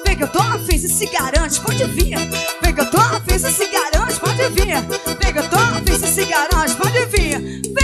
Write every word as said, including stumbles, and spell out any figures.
Vem que eu tô afim, se se garante, pode vir. Vem que eu tô afim, se se garante, pode vir. Vem que eu tô afim, se se garante, pode vir.